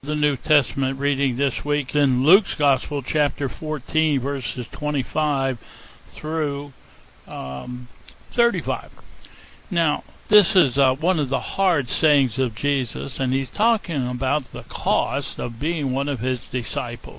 The New Testament reading this week in Luke's Gospel, chapter 14, verses 25 through 35. Now, this is one of the hard sayings of Jesus, and he's talking about the cost of being one of his disciples.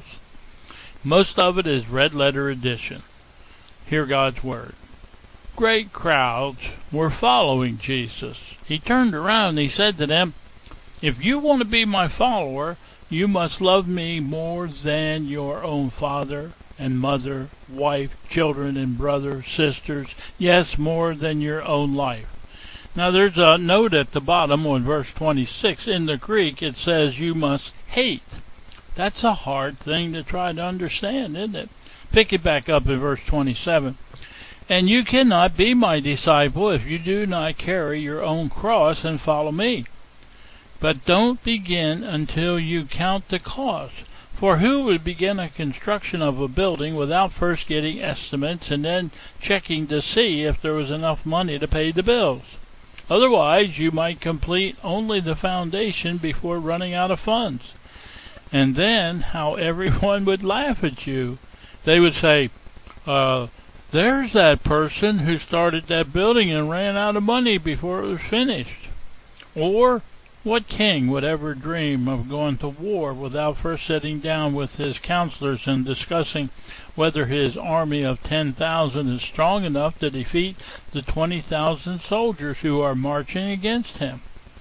Most of it is red letter edition. Hear God's word. Great crowds were following Jesus. He turned around and he said to them, "If you want to be my follower, you must love me more than your own father and mother, wife, children, and brothers, sisters, yes, more than your own life." Now there's a note at the bottom on verse 26. In the Greek it says you must hate. That's a hard thing to try to understand, isn't it? Pick it back up in verse 27. "And you cannot be my disciple if you do not carry your own cross and follow me. But don't begin until you count the cost. For who would begin a construction of a building without first getting estimates and then checking to see if there was enough money to pay the bills? Otherwise, you might complete only the foundation before running out of funds. And then how everyone would laugh at you. They would say, there's that person who started that building and ran out of money before it was finished." Or, what king would ever dream of going to war without first sitting down with his counselors and discussing whether his army of 10,000 is strong enough to defeat the 20,000 soldiers who are marching against him?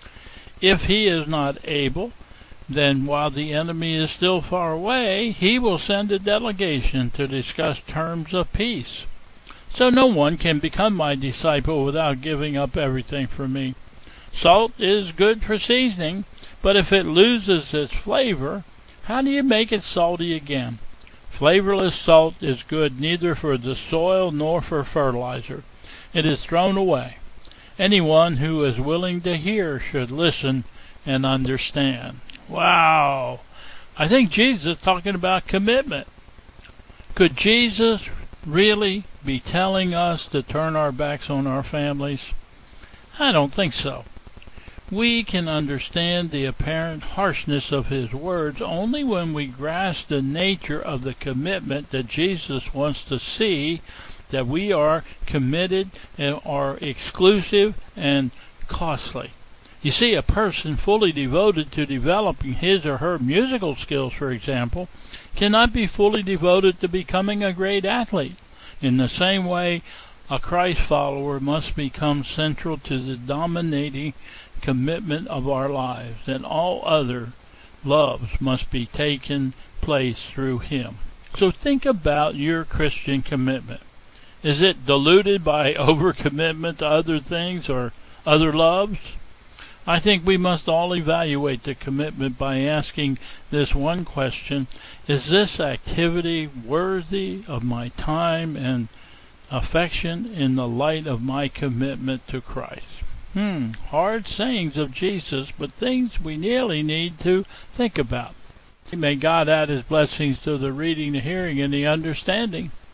If he is not able, then while the enemy is still far away, he will send a delegation to discuss terms of peace. So no one can become my disciple without giving up everything for me. Salt is good for seasoning, but if it loses its flavor, how do you make it salty again? Flavorless salt is good neither for the soil nor for fertilizer. It is thrown away. Anyone who is willing to hear should listen and understand. Wow! I think Jesus is talking about commitment. Could Jesus really be telling us to turn our backs on our families? I don't think so. We can understand the apparent harshness of his words only when we grasp the nature of the commitment that Jesus wants to see, that we are committed and are exclusive and costly. You see, a person fully devoted to developing his or her musical skills, for example, cannot be fully devoted to becoming a great athlete. In the same way, a Christ follower must become central to the dominating commitment of our lives, and all other loves must be taken place through him. So think about your Christian commitment. Is it diluted by overcommitment to other things or other loves? I think we must all evaluate the commitment by asking this one question: is this activity worthy of my time and affection in the light of my commitment to Christ? Hard sayings of Jesus, but things we nearly need to think about. May God add his blessings to the reading, the hearing, and the understanding.